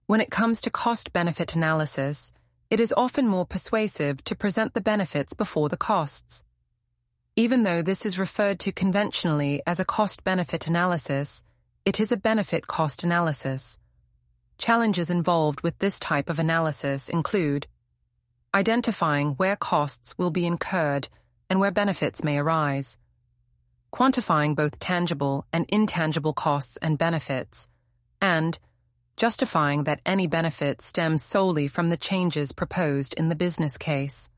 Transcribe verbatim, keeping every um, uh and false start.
When it comes to cost-benefit analysis, it is often more persuasive to present the benefits before the costs. Even though this is referred to conventionally as a cost-benefit analysis, it is a benefit-cost analysis. Challenges involved with this type of analysis include identifying where costs will be incurred and where benefits may arise, quantifying both tangible and intangible costs and benefits, and justifying that any benefit stems solely from the changes proposed in the business case.